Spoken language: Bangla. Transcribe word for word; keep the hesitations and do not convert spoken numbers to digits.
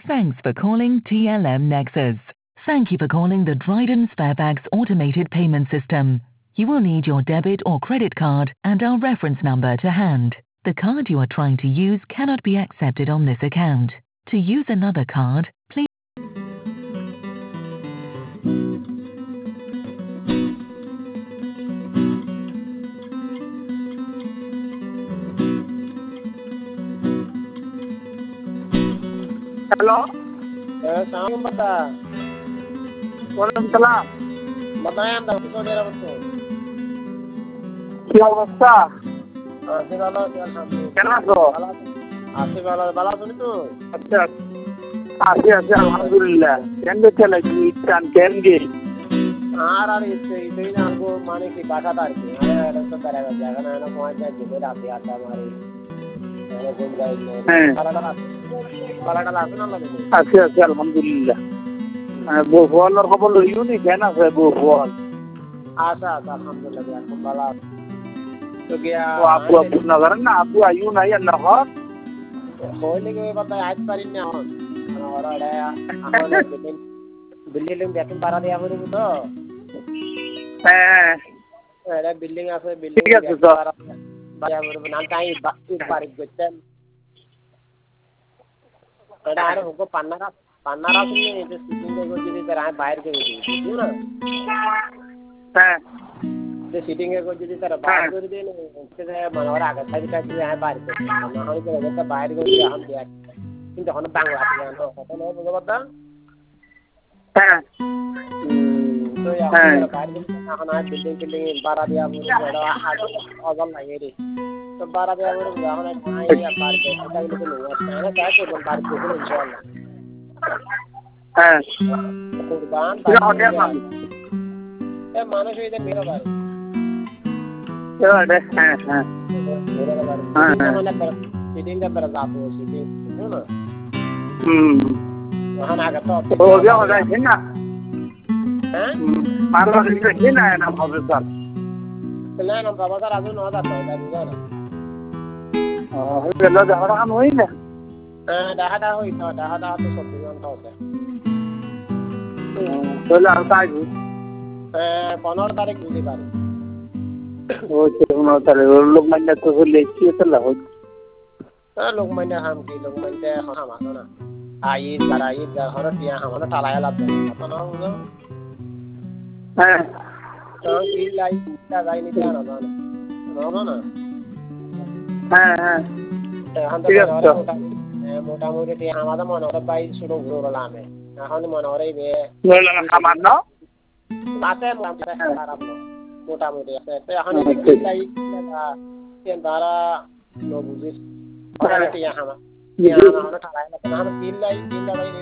Thanks for calling T L M Nexus. Thank you for calling the Dryden Sparebags automated payment system. You will need your debit or credit card and our reference number to hand. The card you are trying to use cannot be accepted on this account. To use another card, please. Hello शाम बता वालेकुम सलाम। बताएं हम दस सौ डेरा बच्चों কি অবস্থা? आसे वाला अल्हम्दुलिल्लाह কেন আছো? आसे वाला वाला सुनी तो আচ্ছা আছি আছি আলহামদুলিল্লাহ। কেন চলে কি চান কেন গে? আর আর इससे इसे ही हमको माने की बाटा तार के अरे तो करेगा जाएगा ना ना पहुंच जाए जिले रात आता हमारी मैंने घूम जाए হ্যাঁ बाला डाला बाला डाला सुना लगे আছি আছি আলহামদুলিল্লাহ। বউ ফোয়ালের খবর লইও নি কেন আছে বউ ফোয়াল? आशा आशा अल्हम्दुलिल्लाह यार तुम बाला तो गया ও আপু আপু নগর না আপু আইও নাই আল্লাহ होली के पता आज तारीख में हम और अरे हमने बिल्डिंग बिल्डिंग देखिन पारा दिया बोले तो হ্যাঁ अरे बिल्डिंग আছে बिल्डिंग ঠিক আছে তো। বাড়ি বলে না তাই বাড়ি গেছেন এটা আর হুকো পান্নারা পান্নারা শুনে যে সিটিং এ গিয়ে যদি রায় বাইরে গিয়ে দিই বুঝছো না হ্যাঁ যে সিটিং এ গিয়ে যদি তারা বাইরে করে দেন সেটা মনোরা আগে তাই তাই রায় বাইরে করতে না হলে যে এটা বাইরে গিয়ে এখন দেখ কিন্তু এখন বাংলা আছে না কথা না বুঝতে পারতা হ্যাঁ তো এখন বাইরে গিয়ে এখন আর বিল্ডিং বিল্ডিং বাড়া দিয়া বলে বড় অজল লাগে রে তো বাড়া দিয়া বলে এখন নাই আর বাইরে এটা কিন্তু না না তাই তো বাইরে করতে ইনশাআল্লাহ হ্যাঁ কুরবান এ মানুষ হইতে মেরে বাড়ি এবারে হ্যাঁ হ্যাঁ মেরে বাড়ি মানে সিটিং का तरह जाते हो सिटिंग है ना হুম वहां आगे तो ও যা যাচ্ছে না हैं মারবা দিকে না না হবে স্যার चले ना बाबा का राजू ना जाता है दादा ना ও গেল যাওয়ার কাম হই না हां डाहा डाहा होई था डाहा डाहा तो सब दिन था होता তাহলে আর কাজ है पंद्रह तारीख बुझी पारी ও চেনা তাহলে লোক মানে তো লেখি তো লাগ लोग मैंने हम की लोग मैंने हम आना ना आई कराई घर दिया हमने टालाया ला पता ना होगा হ্যাঁ तो की लाई ता गाई नहीं जाना ना ना ना হ্যাঁ হ্যাঁ हम तो मोटा मोटा मोटी আমাদের মনে হয় ভাই শুরু ঘুরে গেলাম এখন মনে হয় বে বললাম খাবার নাও আছে মোটা খারাপ না মোটামুটি আছে তো এখন কি লাই তিন ধারা নো বুঝিস Orang itu yang sama. Yang sama orang Thailand. Orang Thailand, Thailand